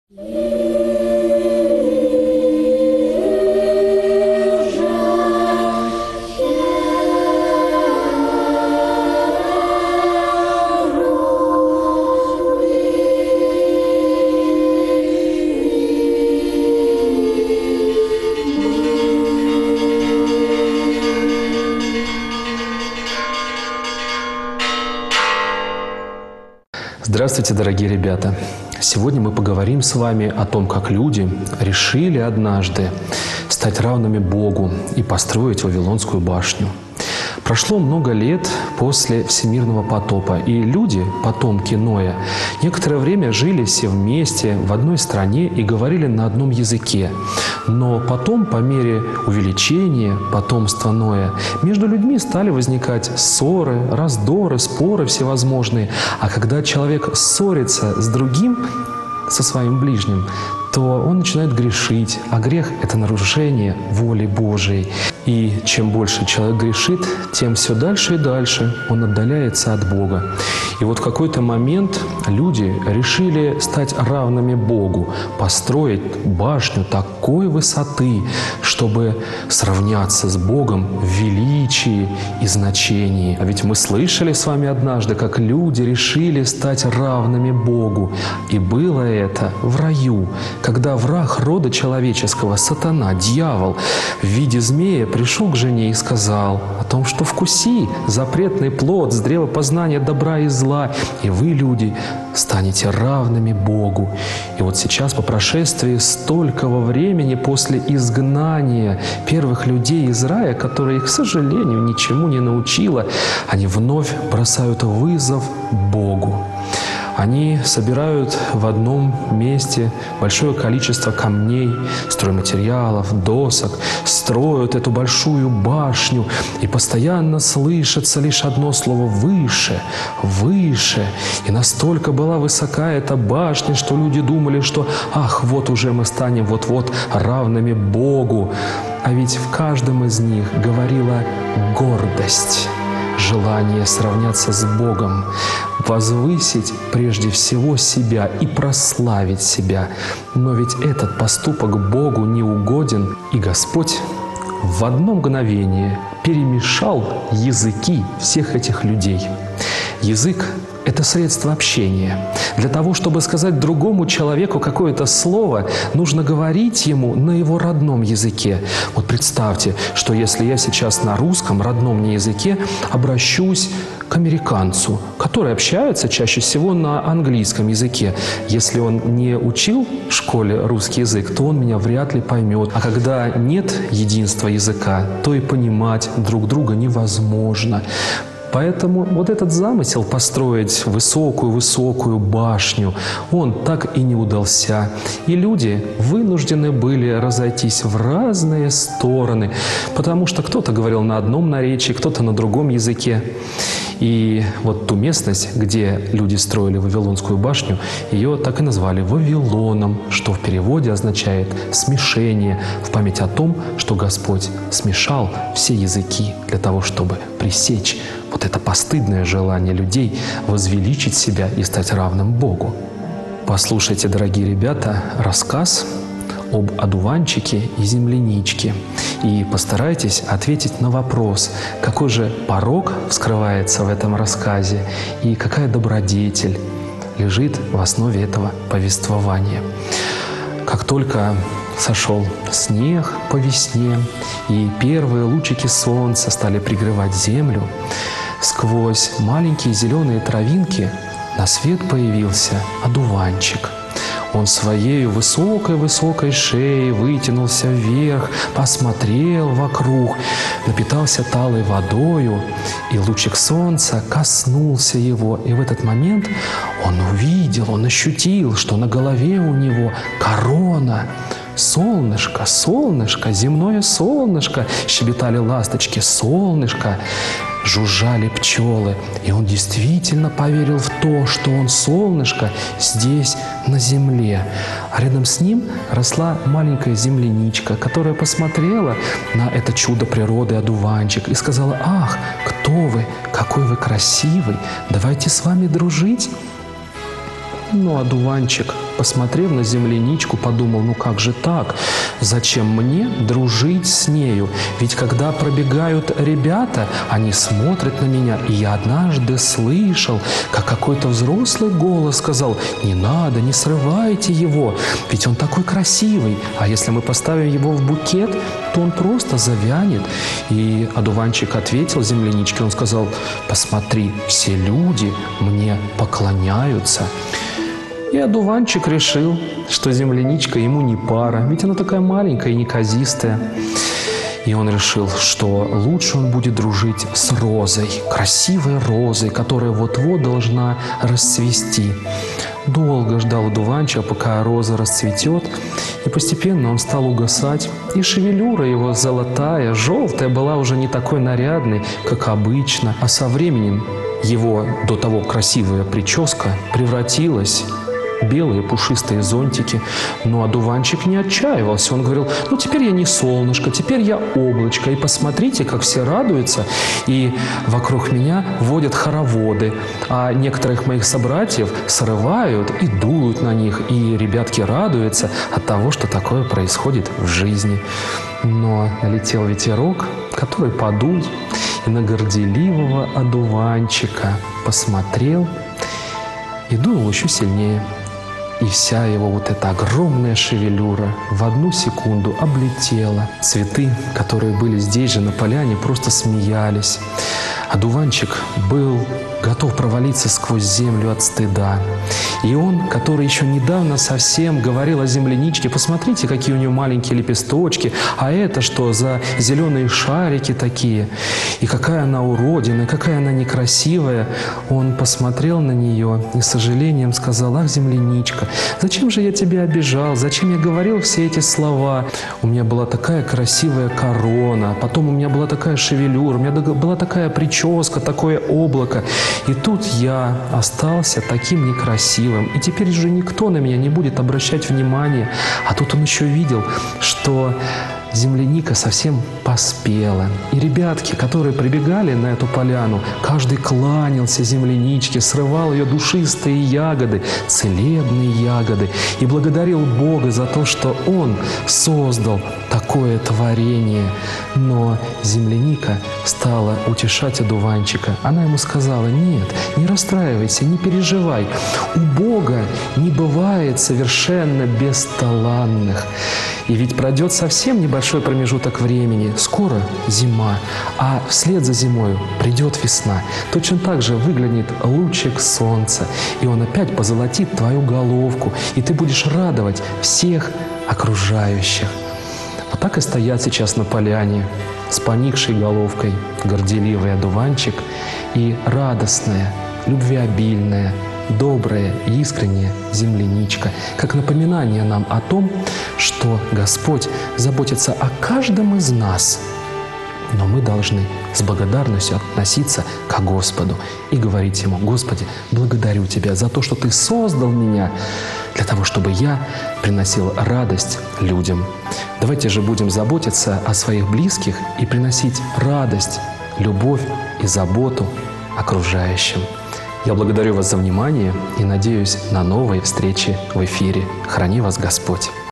Здравствуйте, дорогие ребята! Сегодня мы поговорим с вами о том, как люди решили однажды стать равными Богу и построить Вавилонскую башню. Прошло много лет после всемирного потопа, и люди, потомки Ноя, некоторое время жили все вместе в одной стране и говорили на одном языке. Но потом, по мере увеличения потомства Ноя, между людьми стали возникать ссоры, раздоры, споры всевозможные. А когда человек ссорится с другим, со своим ближним, то он начинает грешить, а грех – это нарушение воли Божией. И чем больше человек грешит, тем все дальше и дальше он отдаляется от Бога. И вот в какой-то момент люди решили стать равными Богу, построить башню такой высоты, чтобы сравняться с Богом в величии и значении. А ведь мы слышали с вами однажды, как люди решили стать равными Богу. И было это в раю, когда враг рода человеческого, сатана, дьявол, в виде змея пришел к жене и сказал о том, что вкуси запретный плод с древа познания добра и зла, и вы, люди, станете равными Богу. И вот сейчас, по прошествии столького времени после изгнания первых людей из рая, которые, к сожалению, ничему не научило, они вновь бросают вызов Богу. Они собирают в одном месте большое количество камней, стройматериалов, досок, строят эту большую башню, и постоянно слышится лишь одно слово «выше», «выше». И настолько была высока эта башня, что люди думали, что «ах, вот уже мы станем вот-вот равными Богу». А ведь в каждом из них говорила гордость, желание сравняться с Богом, возвысить прежде всего себя и прославить себя. Но ведь этот поступок Богу не угоден, и Господь в одно мгновение перемешал языки всех этих людей. Язык – это средство общения. Для того, чтобы сказать другому человеку какое-то слово, нужно говорить ему на его родном языке. Вот представьте, что если я сейчас на русском, родном мне языке, обращусь к американцу, который общается чаще всего на английском языке. Если он не учил в школе русский язык, то он меня вряд ли поймет. А когда нет единства языка, то и понимать друг друга невозможно. Поэтому вот этот замысел построить высокую башню, он так и не удался. И люди вынуждены были разойтись в разные стороны, потому что кто-то говорил на одном наречии, кто-то на другом языке. И вот ту местность, где люди строили Вавилонскую башню, ее так и назвали Вавилоном, что в переводе означает «смешение», в память о том, что Господь смешал все языки для того, чтобы пресечь вот это постыдное желание людей возвеличить себя и стать равным Богу. Послушайте, дорогие ребята, рассказ об одуванчике и земляничке. И постарайтесь ответить на вопрос, какой же порок вскрывается в этом рассказе и какая добродетель лежит в основе этого повествования. Как только сошел снег по весне, и первые лучики солнца стали пригревать землю, сквозь маленькие зеленые травинки на свет появился одуванчик. Он своей высокой шеей вытянулся вверх, посмотрел вокруг, напитался талой водою, и лучик солнца коснулся его. И в этот момент он увидел, он ощутил, что на голове у него корона. «Солнышко, солнышко, земное солнышко!» — щебетали ласточки. «Солнышко!» — жужжали пчелы. И он действительно поверил в то, что он солнышко здесь, на земле. А рядом с ним росла маленькая земляничка, которая посмотрела на это чудо природы, одуванчик, и сказала: «Ах, кто вы, какой вы красивый! Давайте с вами дружить!» Но одуванчик посмотрев на земляничку, подумал: ну как же так? Зачем мне дружить с нею? Ведь когда пробегают ребята, они смотрят на меня. И я однажды слышал, как какой-то взрослый голос сказал: не надо, не срывайте его, ведь он такой красивый. А если мы поставим его в букет, то он просто завянет. И одуванчик ответил земляничке, он сказал: посмотри, все люди мне поклоняются. И одуванчик решил, что земляничка ему не пара, ведь она такая маленькая и неказистая. И он решил, что лучше он будет дружить с розой, красивой розой, которая вот-вот должна расцвести. Долго ждал одуванчик, пока роза расцветет, и постепенно он стал угасать, и шевелюра его золотая, желтая была уже не такой нарядной, как обычно, а со временем его до того красивая прическа превратилась в белые пушистые зонтики. Но одуванчик не отчаивался. Он говорил: ну теперь я не солнышко, теперь я облачко. И посмотрите, как все радуются. И вокруг меня водят хороводы. А некоторых моих собратьев срывают и дуют на них. И ребятки радуются от того, что такое происходит в жизни. Но налетел ветерок, который подул, и на горделивого одуванчика посмотрел и дунул еще сильнее. И вся его вот эта огромная шевелюра в одну секунду облетела. Цветы, которые были здесь же на поляне, просто смеялись. Одуванчик был готов провалиться сквозь землю от стыда. И он, который еще недавно совсем говорил о земляничке: посмотрите, какие у нее маленькие лепесточки, а это что за зеленые шарики такие, и какая она уродина, какая она некрасивая. Он посмотрел на нее и с сожалением сказал: ах, земляничка, зачем же я тебя обижал, зачем я говорил все эти слова? У меня была такая красивая корона, потом у меня была такая шевелюра, у меня была такая прическа, такое облако. И тут я остался таким некрасивым, и теперь уже никто на меня не будет обращать внимания. А тут он еще видел, что земляника совсем поспела. И ребятки, которые прибегали на эту поляну, каждый кланялся земляничке, срывал ее душистые ягоды, целебные ягоды, и благодарил Бога за то, что Он создал такое творение. Но земляника стала утешать одуванчика. Она ему сказала: нет, не расстраивайся, не переживай. У Бога не бывает совершенно бесталанных. И ведь пройдет совсем небольшой промежуток времени, скоро зима, а вслед за зимой придет весна. Точно так же выглянет лучик солнца, и он опять позолотит твою головку, и ты будешь радовать всех окружающих. Вот так и стоят сейчас на поляне с поникшей головкой горделивый одуванчик и радостная, любвеобильная, добрая и искренняя земляничка, как напоминание нам о том, что Господь заботится о каждом из нас. Но мы должны с благодарностью относиться к Господу и говорить Ему: Господи, благодарю Тебя за то, что Ты создал меня для того, чтобы я приносил радость людям. Давайте же будем заботиться о своих близких и приносить радость, любовь и заботу окружающим. Я благодарю вас за внимание и надеюсь на новые встречи в эфире. Храни вас Господь!